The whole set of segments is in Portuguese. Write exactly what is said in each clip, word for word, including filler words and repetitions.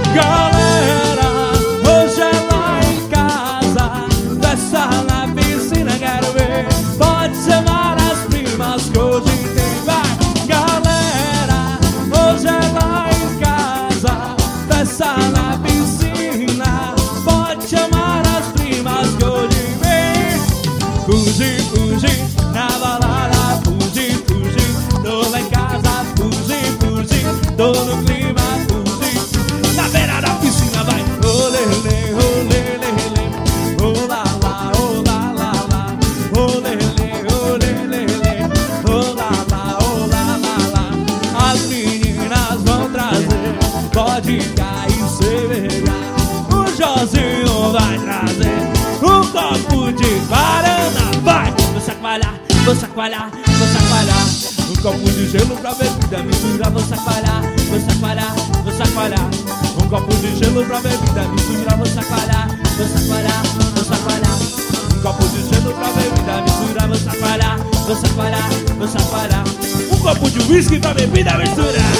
Galera, hoje é lá em casa, festa na piscina, quero ver. Pode chamar as primas que hoje tem, vai. Galera, hoje é lá em casa, festa na piscina. Pode chamar as primas que hoje vem. Fugi, fugi, na balada, fugi, fugi. Tô lá em casa, fugi, fugi. Tô no clima, fugi. Na beira da piscina vai. Olele, olele, oh lá lá, oh lá lá lá. Olele, olele, oh lá lá, oh lá lá lá. As meninas vão trazer vodka e cerveja. O Josinho vai trazer um copo de guaraná. Vai, vou chacoalhar, vou chacoalhar, vou chacoalhar. Um copo de gelo pra bebida misturar. Vou chacoalhar, vou chacoalhar, vou chacoalhar. Um copo de gelo pra bebida misturar. Vou chacoalhar, vou chacoalhar, vou chacoalhar. Um copo de gelo pra bebida misturar. Vou chacoalhar, vou chacoalhar, vou chacoalhar. Um copo de whisky pra bebida misturar.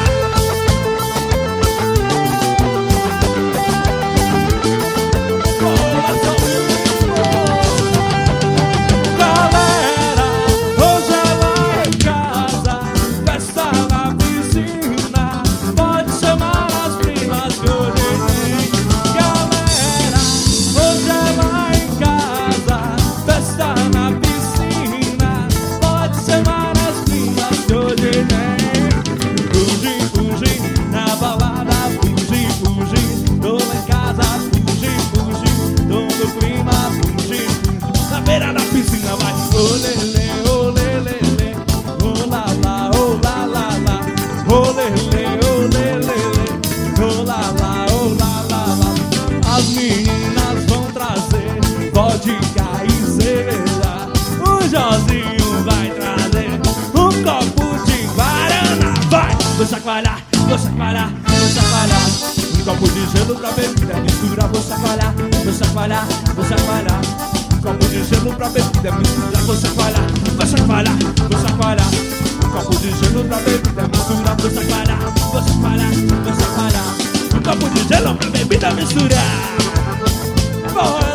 As meninas vão trazer vodka e cerveja. O Josinho vai trazer um copo de guaraná. Vai, vou chacoalhar, vou chacoalhar, vou chacoalhar. Um copo de gelo pra bebida misturar. Vou chacoalhar, vou chacoalhar, vou chacoalhar. Um copo de gelo pra bebida misturar. Vou chacoalhar, vou chacoalhar, vou chacoalhar. Um copo de gelo pra bebida misturar. Vou chacoalhar, vou chacoalhar, vou chacoalhar. Um copo de gelo pra bebida misturar.